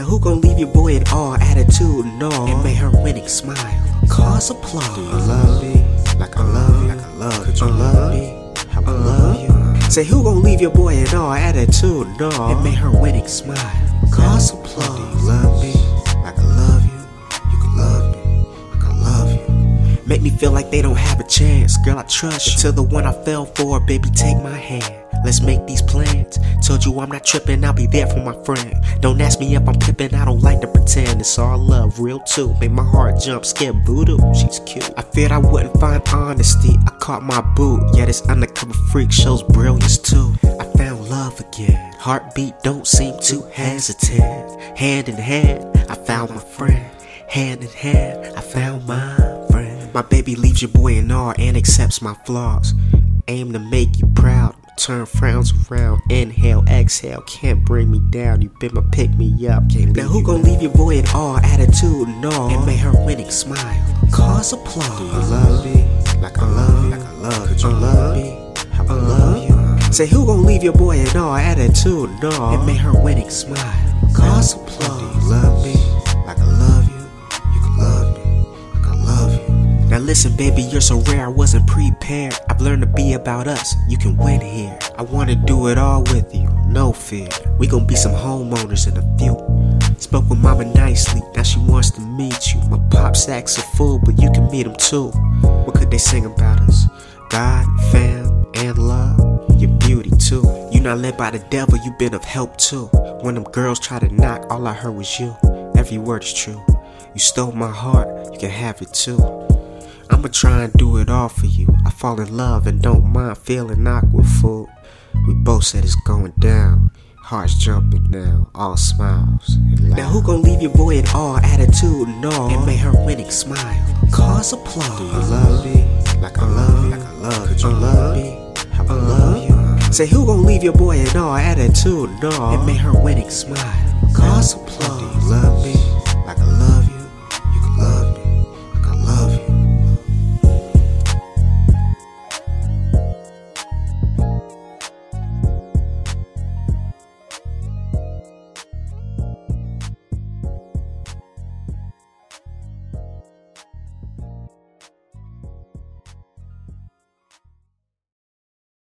who gon' leave your boy at all attitude and all, and make her winning smile cause applause? Do you love me like I love you? Like I love you? Could you love me how I love you? Say who gon' leave your boy at all attitude and all, and make her winning smile cause applause? Do you love me like I love you? You can love me like I love you. Make me feel like they don't have a chance. Girl, I trust you. Until the one I fell for, baby, take my hand. Let's make these plans. Told you I'm not tripping, I'll be there for my friend. Don't ask me if I'm pippin', I don't like to pretend. It's all love, real too. Made my heart jump, scared voodoo. She's cute. I feared I wouldn't find honesty. I caught my boot. Yeah, this undercover freak shows brilliance too. I found love again. Heartbeat don't seem too hesitant. Hand in hand, I found my friend. Hand in hand, I found my friend. My baby leaves your boy in awe and accepts my flaws. Aim to make you proud. Turn frowns around, inhale, exhale, can't bring me down. You been my pick me up. Now who gon' leave your boy at all attitude and all, and make her winning smile cause applause? Do you love me like I love you? Like I love you? Could you love me how I love you? Say who gon' leave your boy at all attitude and all, and make her winning smile cause applause? Do you love me like I love you? You can love me like I love you. Now listen baby, you're so rare, I wasn't prepared. I've learned to be about us, you can win here. I wanna do it all with you, no fear. We gon' be some homeowners in a few. Spoke with mama nicely, now she wants to meet you. My pop sacks are full, but you can meet them too. What could they sing about us? God, fam, and love. Your beauty too. You not led by the devil, you been of help too. When them girls try to knock, all I heard was you. Every word is true. You stole my heart, you can have it too. I'ma try and do it all for you. I fall in love and don't mind feeling awkward, fool. We both said it's going down. Hearts jumping now, all smiles and laughs. Now who gon' leave your boy at all attitude and all, and make her winning smile cause applause? Do you love me like I love you? Like I love you? Could you love me how I love you? Say who gon' leave your boy at all attitude and all, and make her winning smile cause applause? Do you love me